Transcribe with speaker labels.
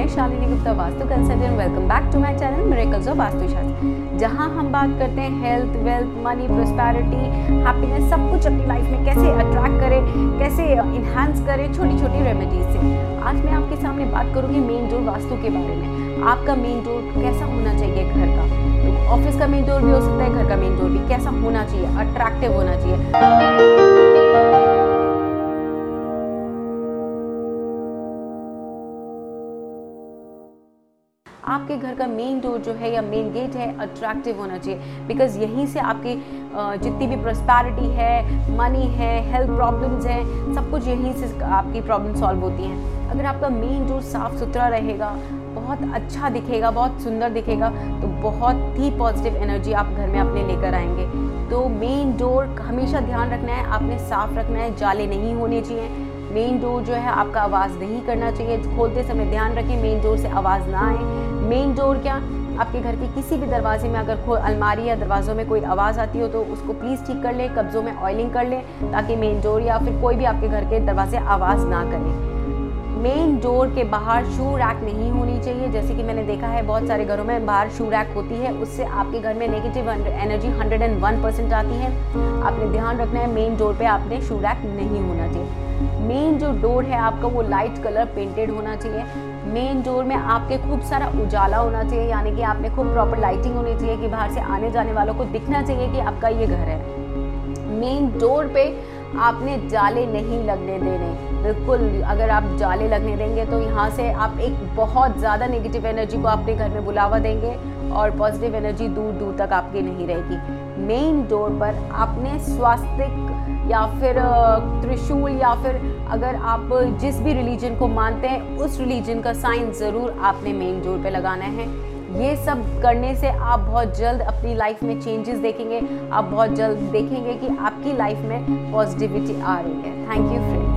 Speaker 1: मैं Shalini Gupta, vastu consultant. Welcome back to my channel Miracles of Vastushastra, जहां हम बात करते हैं health, wealth, money, prosperity, happiness, सब कुछ अपनी लाइफ में कैसे अट्रैक्ट करें, कैसे इन्हांस करें छोटी छोटी रेमेडीज से। आज मैं आपके सामने बात करूंगी मेन डोर वास्तु के बारे में। आपका मेन डोर कैसा होना चाहिए घर का? तो ऑफिस का मेन डोर भी हो सकता है, घर का मेन डोर भी कैसा होना चाहिए? अट्रैक्टिव होना चाहिए। आपके घर का मेन डोर जो है या मेन गेट है अट्रैक्टिव होना चाहिए, बिकॉज यहीं से आपकी जितनी भी प्रॉस्पेरिटी है, मनी है, हेल्थ प्रॉब्लम्स हैं, सब कुछ यहीं से आपकी प्रॉब्लम सॉल्व होती हैं। अगर आपका मेन डोर साफ सुथरा रहेगा, बहुत अच्छा दिखेगा, बहुत सुंदर दिखेगा, तो बहुत ही पॉजिटिव एनर्जी आप घर में अपने लेकर आएंगे। तो मेन डोर हमेशा ध्यान रखना है, आपने साफ रखना है, जाले नहीं होने चाहिए। मेन डोर जो है आपका आवाज़ नहीं करना चाहिए, खोलते समय ध्यान रखें मेन डोर से आवाज़ ना आए। मेन डोर क्या, आपके घर के किसी भी दरवाजे में अगर अलमारी या दरवाज़ों में कोई आवाज़ आती हो तो उसको प्लीज़ ठीक कर लें, कब्ज़ों में ऑयलिंग कर लें, ताकि मेन डोर या फिर कोई भी आपके घर के दरवाजे आवाज़ ना करें। मेन डोर के बाहर शू रैक नहीं होनी चाहिए। जैसे कि मैंने देखा है बहुत सारे घरों में बाहर शू रैक होती है, उससे आपके घर में नेगेटिव एनर्जी 101% आती है। आपने ध्यान रखना है मेन डोर पे आपने शू रैक नहीं होना चाहिए। मेन जो डोर है आपका वो लाइट कलर पेंटेड होना चाहिए। मेन डोर में आपके खूब सारा उजाला होना चाहिए, यानी कि आपने खूब प्रॉपर लाइटिंग होनी चाहिए कि बाहर से आने जाने वालों को दिखना चाहिए कि आपका ये घर है। मेन डोर पे आपने जाले नहीं लगने देने, बिल्कुल। अगर आप जाले लगने देंगे तो यहाँ से आप एक बहुत ज़्यादा नेगेटिव एनर्जी को अपने घर में बुलावा देंगे और पॉजिटिव एनर्जी दूर दूर तक आपकी नहीं रहेगी। मेन डोर पर आपने स्वास्तिक या फिर त्रिशूल या फिर अगर आप जिस भी रिलीजन को मानते हैं उस रिलीजन का साइन ज़रूर आपने मेन डोर पे लगाना है। ये सब करने से आप बहुत जल्द अपनी लाइफ में चेंजेस देखेंगे। आप बहुत जल्द देखेंगे कि आपकी लाइफ में पॉजिटिविटी आ रही है। Thank you friends.